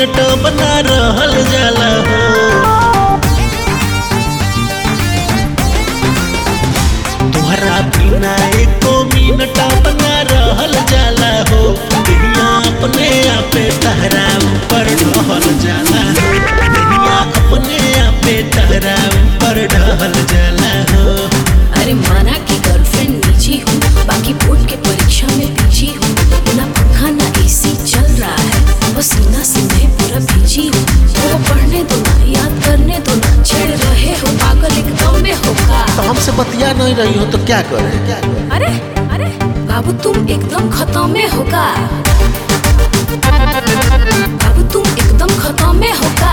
Minute बना रहल जाला हो। तोहरा बिना एको मिनट बना रहल जाला हो। दुनिया अपने आपे तहरा ऊपर ढहल जाला हो। दुनिया अपने आपे तहरा ऊपर ढहल जाला हो। अरे माना कि गर्लफ्रेंड निजी हूँ, बाकी बोर्ड के परीक्षा में पीछी हूँ। ना पंखा ना एसी चल रहा है, बस सीना से मैं पूरा भीजी हूँ। तो पढ़ने दो ना, याद करने दो ना, छेड़ रहे हो पागल एकदम में होगा। तो हमसे बतिया नहीं रही हो तो क्या करें? अरे अरे बाबू तुम एकदम खत्म में होगा। बाबू तुम एकदम खत्म में होगा।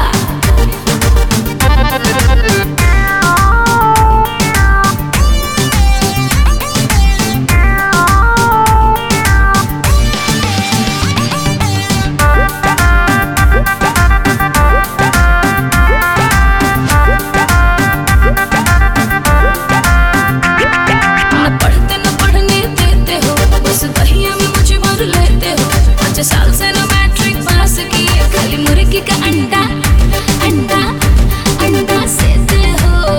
साल से ना मैट्रिक पास किए, खाली मुर्गी का अंडा अंडा अंडा सेते हो।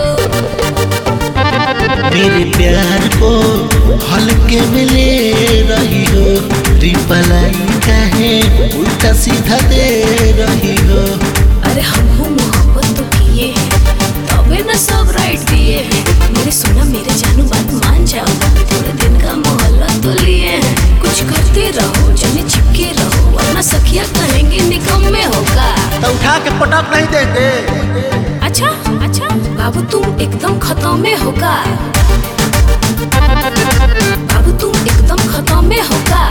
मेरे प्यार को हल्के में ले रही हो। रिप्लाई काहे उल्टा सीधा दे रही हो। अरे हम हो मोहब्बत तो किए हैं, तबे ना सब राइट दिए हैं। मेरे सोना मेरे जानू बात मान जाओ, थोड़े दिन का मोहल्ला तो लिए हैं। कुछ करते रहो जने चिपके रहो, वरना सखिया कहेंगे निकम्मे होगा। तो उठा के पटक नहीं देते। अच्छा अच्छा बाबू तुम एकदम खत्म में होगा। बाबू तुम एकदम खत्म में होगा।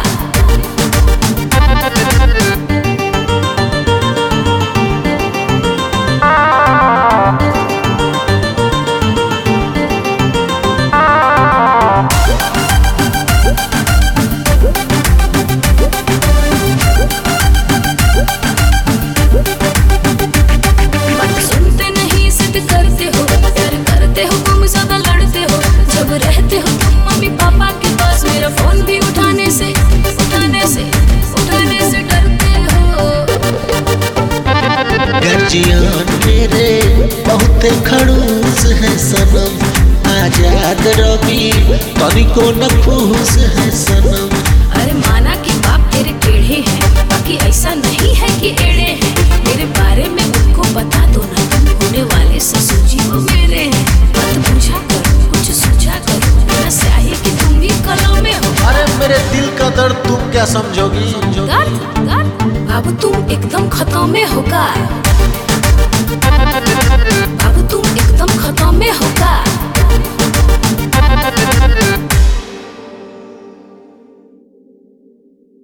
रहते हो तुम मम्मी पापा के पास, मेरा फोन भी उठाने से डरते हो। गर्जियन मेरे बहुत खड़ूस है सनम। आजाद रवि तनिको न खुश है सनम। अरे माना कि बाप तेरे टेढ़े हैं, बाकी ऐसा नहीं है कि एड़े हैं। मेरे बारे में उनको बता दो ना, तुम होने वाले ससुर जी वो मेरे हैं। मत पूछा करो, कुछ सोचा करो, मेरा स्याही कि तुम भी कलम में हो। अरे मेरे दिल का दर्द तुम क्या समझोगी? बाबू तुम एकदम खत्म में होगा।